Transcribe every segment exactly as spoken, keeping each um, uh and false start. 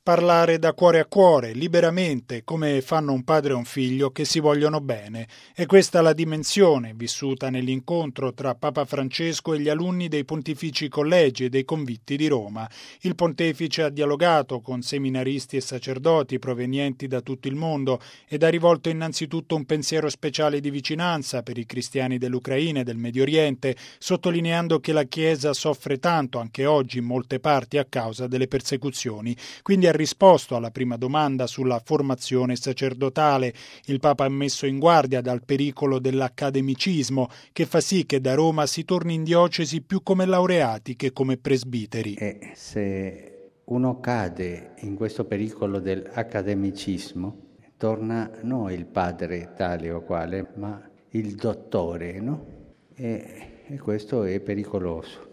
Parlare da cuore a cuore, liberamente, come fanno un padre e un figlio che si vogliono bene. E questa è la dimensione vissuta nell'incontro tra Papa Francesco e gli alunni dei pontifici collegi e dei convitti di Roma. Il pontefice ha dialogato con seminaristi e sacerdoti provenienti da tutto il mondo ed ha rivolto innanzitutto un pensiero speciale di vicinanza per i cristiani dell'Ucraina e del Medio Oriente, sottolineando che la Chiesa soffre tanto anche oggi in molte parti a causa delle persecuzioni. Quindi ha risposto alla prima domanda sulla formazione sacerdotale. Il Papa ha messo in guardia dal pericolo dell'accademicismo che fa sì che da Roma si torni in diocesi più come laureati che come presbiteri. E se uno cade in questo pericolo dell'accademicismo, torna non il padre tale o quale, ma il dottore, no? E, e questo è pericoloso.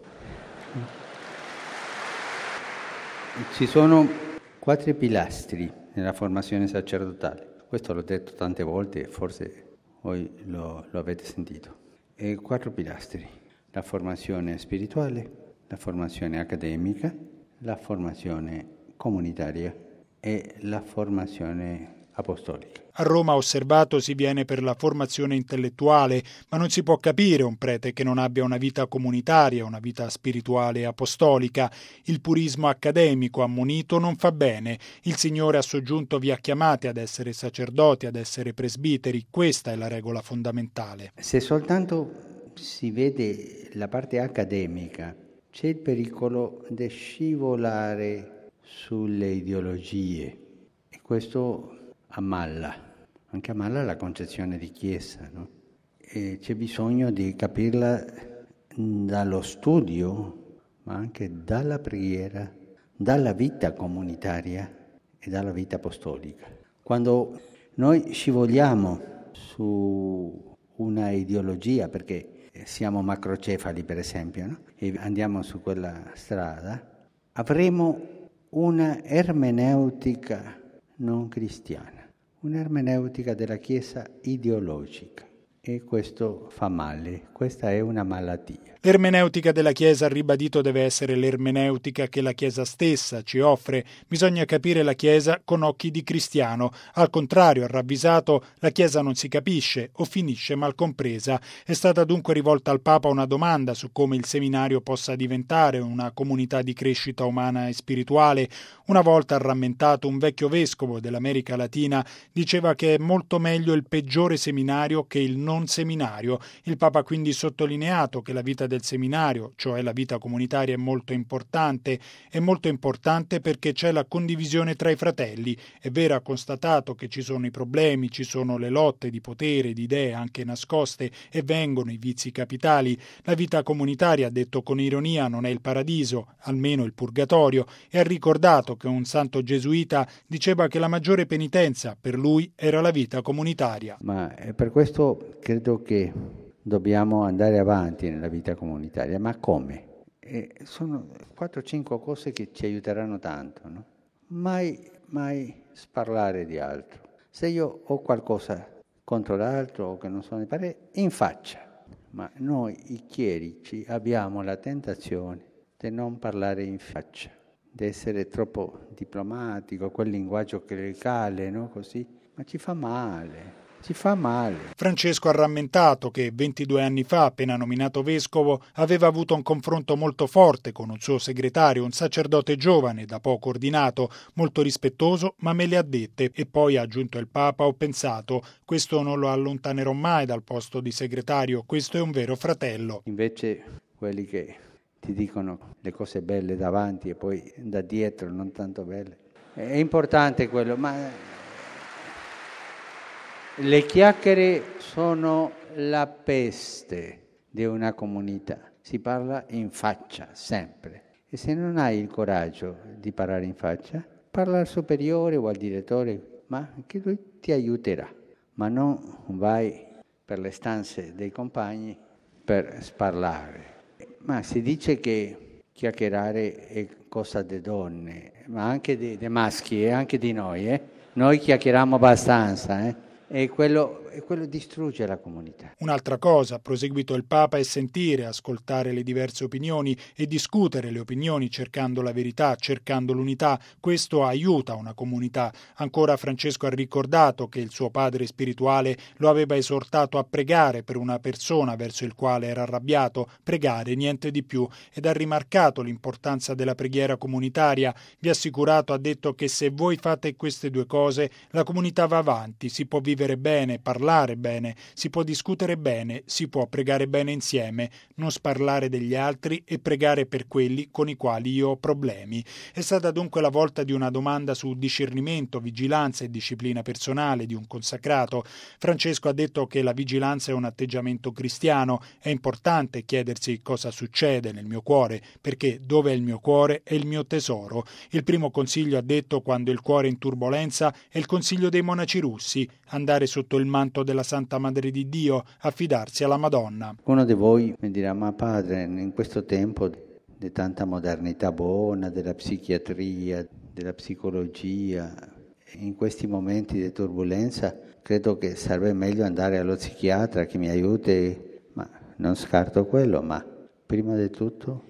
Ci sono quattro pilastri nella formazione sacerdotale. Questo l'ho detto tante volte, forse voi lo, lo avete sentito. E quattro pilastri: la formazione spirituale, la formazione accademica, la formazione comunitaria e la formazione apostolica. A Roma, osservato, si viene per la formazione intellettuale, ma non si può capire un prete che non abbia una vita comunitaria, una vita spirituale e apostolica. Il purismo accademico ammonito non fa bene. Il Signore ha soggiunto vi ha chiamati ad essere sacerdoti, ad essere presbiteri. Questa è la regola fondamentale. Se soltanto si vede la parte accademica, c'è il pericolo di scivolare sulle ideologie e questo ammalla, anche ammalla la concezione di Chiesa, no? E c'è bisogno di capirla dallo studio, ma anche dalla preghiera, dalla vita comunitaria e dalla vita apostolica. Quando noi scivoliamo su una ideologia, perché siamo macrocefali per esempio, no? E andiamo su quella strada, avremo una ermeneutica non cristiana, un'ermeneutica della Chiesa ideologica, e questo fa male, questa è una malattia. L'ermeneutica della Chiesa, ha ribadito, deve essere l'ermeneutica che la Chiesa stessa ci offre. Bisogna capire la Chiesa con occhi di cristiano. Al contrario, ha ravvisato, la Chiesa non si capisce o finisce mal compresa. È stata dunque rivolta al Papa una domanda su come il seminario possa diventare una comunità di crescita umana e spirituale. Una volta, ha rammentato, un vecchio vescovo dell'America Latina diceva che è molto meglio il peggiore seminario che il non seminario. Il Papa ha quindi sottolineato che la vita del seminario, cioè la vita comunitaria, è molto importante. È molto importante perché c'è la condivisione tra i fratelli. È vero, ha constatato che ci sono i problemi, ci sono le lotte di potere, di idee anche nascoste, e vengono i vizi capitali. La vita comunitaria, ha detto con ironia, non è il paradiso, almeno il purgatorio, e ha ricordato che un santo gesuita diceva che la maggiore penitenza per lui era la vita comunitaria. Ma per questo credo che dobbiamo andare avanti nella vita comunitaria, ma come? E sono quattro o cinque cose che ci aiuteranno tanto, no? Mai, mai sparlare di altro. Se io ho qualcosa contro l'altro o che non sono di parere, in faccia. Ma noi i chierici abbiamo la tentazione di non parlare in faccia, di essere troppo diplomatico, quel linguaggio clericale, no? Così, ma ci fa male. Ci fa male. Francesco ha rammentato che ventidue anni fa, appena nominato vescovo, aveva avuto un confronto molto forte con un suo segretario, un sacerdote giovane, da poco ordinato, molto rispettoso, ma me le ha dette. E poi, ha aggiunto il Papa, ho pensato, questo non lo allontanerò mai dal posto di segretario, questo è un vero fratello. Invece quelli che ti dicono le cose belle davanti e poi da dietro non tanto belle, è importante quello, ma le chiacchiere sono la peste di una comunità. Si parla in faccia, sempre. E se non hai il coraggio di parlare in faccia, parla al superiore o al direttore, ma che lui ti aiuterà. Ma non vai per le stanze dei compagni per sparlare. Ma si dice che chiacchierare è cosa delle donne, ma anche dei maschi e anche di noi. Eh? Noi chiacchieriamo abbastanza, eh? E quello e quello distrugge la comunità. Un'altra cosa, ha proseguito il Papa, è sentire, ascoltare le diverse opinioni e discutere le opinioni cercando la verità, cercando l'unità. Questo aiuta una comunità. Ancora Francesco ha ricordato che il suo padre spirituale lo aveva esortato a pregare per una persona verso il quale era arrabbiato, pregare, niente di più, ed ha rimarcato l'importanza della preghiera comunitaria. Vi ha assicurato, ha detto, che se voi fate queste due cose la comunità va avanti, si può vivere bene, parlare bene, si può discutere bene, si può pregare bene insieme, non sparlare degli altri e pregare per quelli con i quali io ho problemi. È stata dunque la volta di una domanda su discernimento, vigilanza e disciplina personale di un consacrato. Francesco ha detto che la vigilanza è un atteggiamento cristiano, è importante chiedersi cosa succede nel mio cuore, perché dove è il mio cuore è il mio tesoro. Il primo consiglio, ha detto, quando il cuore è in turbolenza è il consiglio dei monaci russi, andare sotto il manto della Santa Madre di Dio, affidarsi alla Madonna. Uno di voi mi dirà: ma padre, in questo tempo di tanta modernità buona, della psichiatria, della psicologia, in questi momenti di turbolenza credo che sarebbe meglio andare allo psichiatra che mi aiuti, ma non scarto quello, ma prima di tutto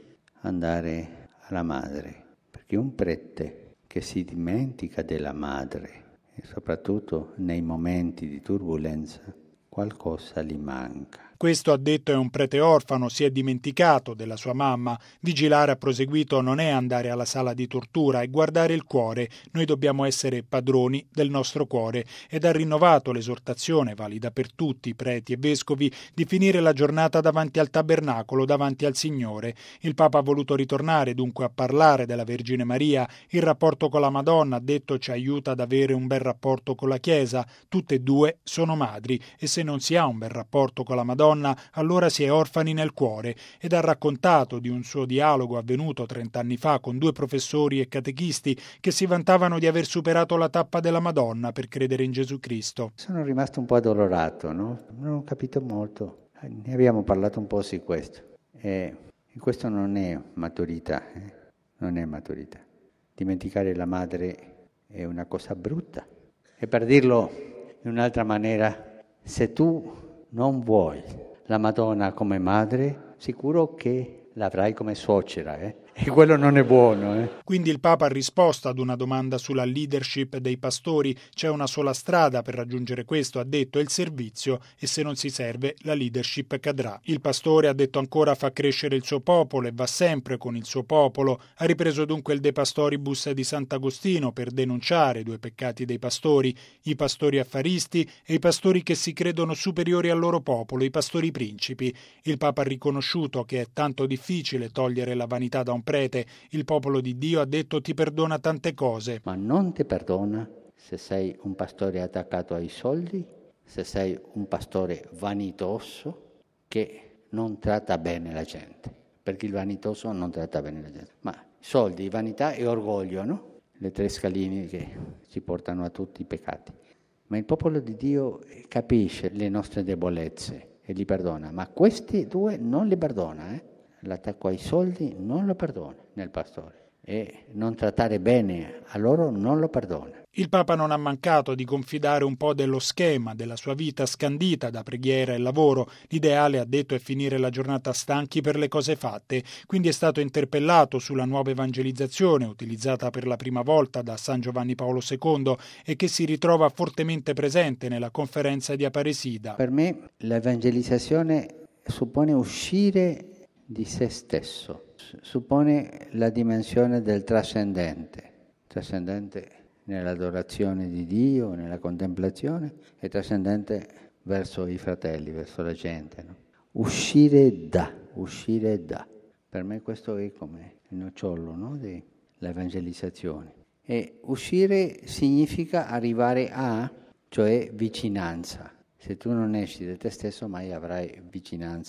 andare alla madre, perché un prete che si dimentica della madre, e soprattutto nei momenti di turbolenza, qualcosa gli manca. Questo, ha detto, è un prete orfano, si è dimenticato della sua mamma. Vigilare, ha proseguito, non è andare alla sala di tortura, è guardare il cuore. Noi dobbiamo essere padroni del nostro cuore. Ed ha rinnovato l'esortazione, valida per tutti, preti e vescovi, di finire la giornata davanti al tabernacolo, davanti al Signore. Il Papa ha voluto ritornare dunque a parlare della Vergine Maria. Il rapporto con la Madonna, ha detto, ci aiuta ad avere un bel rapporto con la Chiesa. Tutte e due sono madri, e se non si ha un bel rapporto con la Madonna, allora si è orfani nel cuore. Ed ha raccontato di un suo dialogo avvenuto trent'anni fa con due professori e catechisti che si vantavano di aver superato la tappa della Madonna per credere in Gesù Cristo. Sono rimasto un po' addolorato, no? Non ho capito molto. Ne abbiamo parlato un po' su questo. E questo non è maturità, eh? Non è maturità. Dimenticare la madre è una cosa brutta. E per dirlo in un'altra maniera, se tu non vuoi la Madonna come madre, sicuro che l'avrai come suocera, eh? E quello non è buono, eh? Quindi il Papa ha risposto ad una domanda sulla leadership dei pastori. C'è una sola strada per raggiungere questo, ha detto, è il servizio, e se non si serve la leadership cadrà. Il pastore, ha detto ancora, fa crescere il suo popolo e va sempre con il suo popolo. Ha ripreso dunque il De Pastoribus di Sant'Agostino per denunciare i due peccati dei pastori, i pastori affaristi e i pastori che si credono superiori al loro popolo, i pastori principi. Il Papa ha riconosciuto che è tanto difficile togliere la vanità da un prete. Il popolo di Dio, ha detto, ti perdona tante cose, ma non ti perdona se sei un pastore attaccato ai soldi, se sei un pastore vanitoso che non tratta bene la gente, perché il vanitoso non tratta bene la gente. Ma soldi, vanità e orgoglio, no? Le tre scaline che ci portano a tutti i peccati. Ma il popolo di Dio capisce le nostre debolezze e li perdona, ma questi due non li perdona, eh? L'attacco ai soldi non lo perdona nel pastore, e non trattare bene a loro non lo perdona. Il Papa non ha mancato di confidare un po' dello schema della sua vita scandita da preghiera e lavoro. L'ideale, ha detto, è finire la giornata stanchi per le cose fatte. Quindi è stato interpellato sulla nuova evangelizzazione utilizzata per la prima volta da San Giovanni Paolo secondo e che si ritrova fortemente presente nella conferenza di Aparecida. Per me l'evangelizzazione suppone uscire di se stesso, suppone la dimensione del trascendente, trascendente nell'adorazione di Dio, nella contemplazione, e trascendente verso i fratelli, verso la gente, no? Uscire da, uscire da. Per me questo è come il nocciolo, no? Dell'evangelizzazione. E uscire significa arrivare a, cioè vicinanza. Se tu non esci da te stesso mai avrai vicinanza.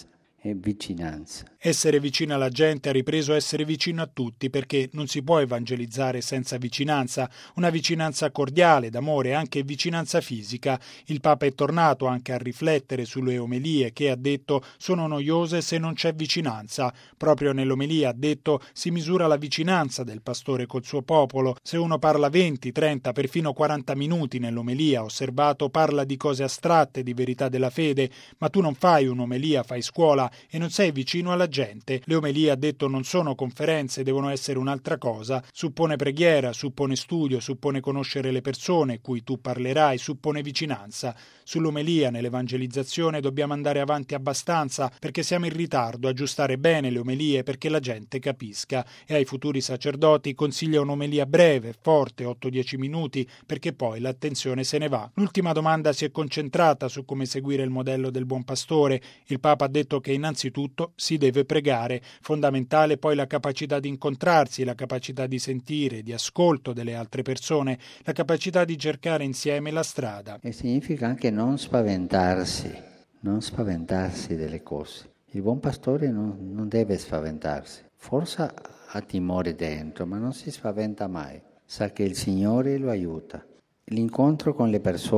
è vicinanza. Essere vicino alla gente ha ripreso a essere vicino a tutti, perché non si può evangelizzare senza vicinanza, una vicinanza cordiale, d'amore, anche vicinanza fisica. Il Papa è tornato anche a riflettere sulle omelie che, ha detto, sono noiose se non c'è vicinanza. Proprio nell'omelia ha detto si misura la vicinanza del pastore col suo popolo. Se uno parla venti, trenta, perfino quaranta minuti nell'omelia, osservato, parla di cose astratte, di verità della fede, ma tu non fai un'omelia, fai scuola e non sei vicino alla gente. Le omelie, ha detto, non sono conferenze, devono essere un'altra cosa. Suppone preghiera, suppone studio, suppone conoscere le persone cui tu parlerai, suppone vicinanza. Sull'omelia, nell'evangelizzazione, dobbiamo andare avanti abbastanza perché siamo in ritardo, aggiustare bene le omelie perché la gente capisca. E ai futuri sacerdoti consiglia un'omelia breve, forte, otto dieci minuti, perché poi l'attenzione se ne va. L'ultima domanda si è concentrata su come seguire il modello del buon pastore. Il Papa ha detto che innanzitutto si deve pregare. Fondamentale poi la capacità di incontrarsi, la capacità di sentire, di ascolto delle altre persone, la capacità di cercare insieme la strada. E significa anche non spaventarsi, non spaventarsi delle cose. Il buon pastore non, non deve spaventarsi. Forse ha timore dentro, ma non si spaventa mai. Sa che il Signore lo aiuta. L'incontro con le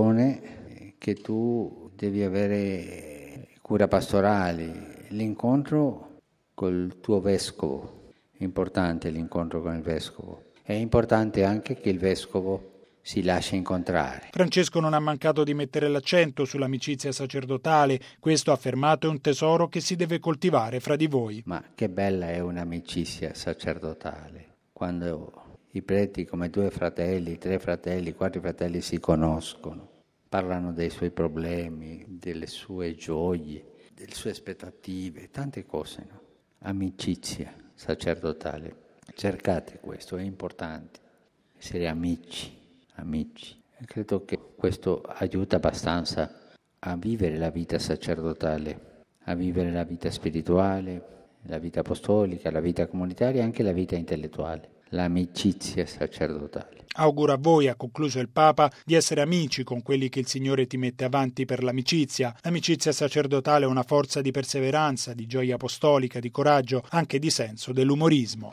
persone che tu devi avere cura pastorali, l'incontro col tuo vescovo, è importante l'incontro con il vescovo, è importante anche che il vescovo si lasci incontrare. Francesco non ha mancato di mettere l'accento sull'amicizia sacerdotale. Questo, ha affermato, è un tesoro che si deve coltivare fra di voi. Ma che bella è un'amicizia sacerdotale, quando i preti come due fratelli, tre fratelli, quattro fratelli si conoscono, parlano dei suoi problemi, delle sue gioie, delle sue aspettative, tante cose, no? Amicizia sacerdotale, cercate questo, è importante, essere amici, amici. E credo che questo aiuta abbastanza a vivere la vita sacerdotale, a vivere la vita spirituale, la vita apostolica, la vita comunitaria e anche la vita intellettuale, l'amicizia sacerdotale. Auguro a voi, ha concluso il Papa, di essere amici con quelli che il Signore ti mette avanti per l'amicizia. L'amicizia sacerdotale è una forza di perseveranza, di gioia apostolica, di coraggio, anche di senso dell'umorismo.